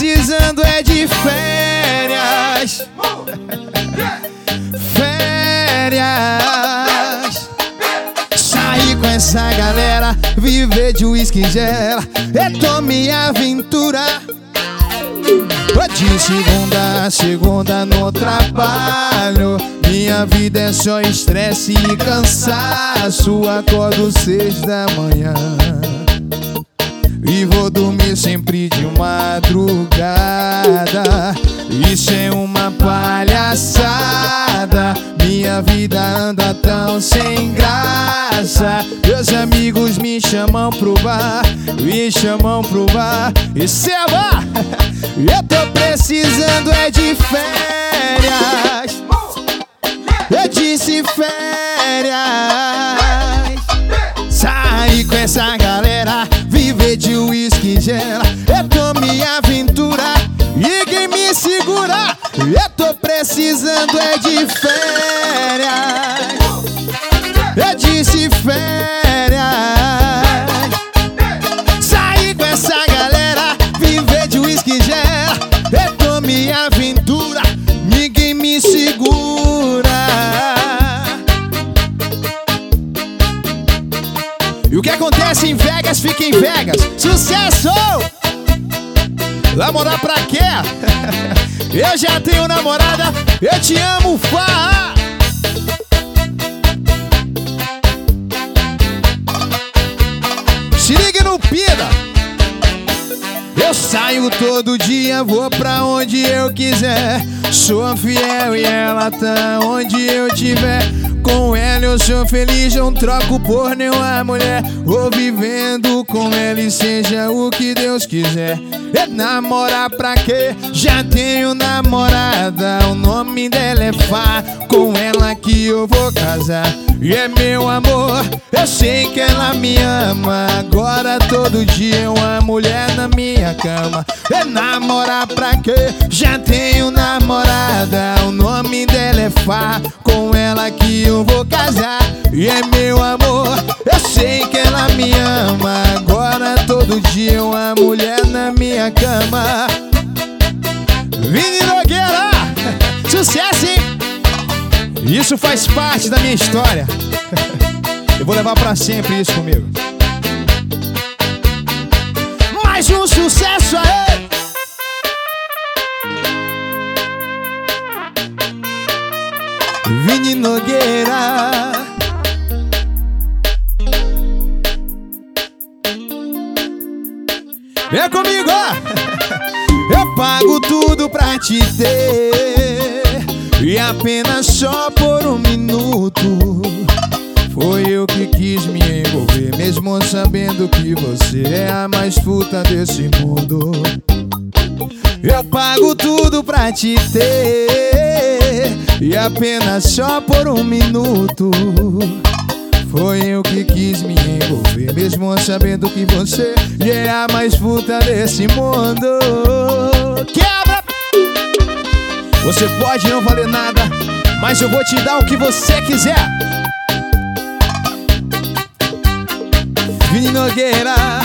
precisando é de férias. Férias. Sair com essa galera, viver de uísque e gela, é tua minha aventura. De segunda a segunda no trabalho, minha vida é só estresse e cansaço. Acordo 6 da manhã e vou dormir sempre de madrugada. Isso é uma palhaçada, minha vida anda tão sem graça. Meus amigos me chamam pro bar, me chamam pro bar. Isso é bar. Eu tô precisando é de férias. Eu disse férias. Sair com essa galera, viver de uísque e gela, é tua minha aventura. Ninguém me segura. Eu tô precisando é de férias. Eu disse férias. Sair com essa galera, viver de uísque e gela, é tua minha aventura. Ninguém me segura. E o que acontece em Vegas, fica em Vegas. Sucesso! Namorar pra quê? Eu já tenho namorada, eu te amo, farra. Se liga no pida. Eu saio todo dia, vou pra onde eu quiser. Sou fiel e ela tá onde eu tiver. Com ela eu sou feliz, não troco por nenhuma mulher. Vou vivendo com ela e seja o que Deus quiser. É namorar pra quê? Já tenho namorada, o nome dela é Fá. Com ela que eu vou casar. E é meu amor, eu sei que ela me ama. Agora todo dia é uma mulher na minha cama. É namorar pra quê? Já tenho namorada, o nome dela é Fá. Com ela que eu vou casar. E é meu amor, eu sei que ela me ama. Agora todo dia é uma mulher na minha cama. Vini Nogueira, sucesso, hein? Isso faz parte da minha história. Eu vou levar pra sempre isso comigo. Mais um sucesso aí! Vini Nogueira. Vem comigo, ó! Eu pago tudo pra te ter, e apenas só por um minuto. Foi eu que quis me envolver, mesmo sabendo que você é a mais puta desse mundo. Eu pago tudo pra te ter, e apenas só por um minuto. Foi eu que quis me envolver, mesmo sabendo que você é a mais puta desse mundo. Quebra! Você pode não valer nada, mas eu vou te dar o que você quiser. Vini Nogueira.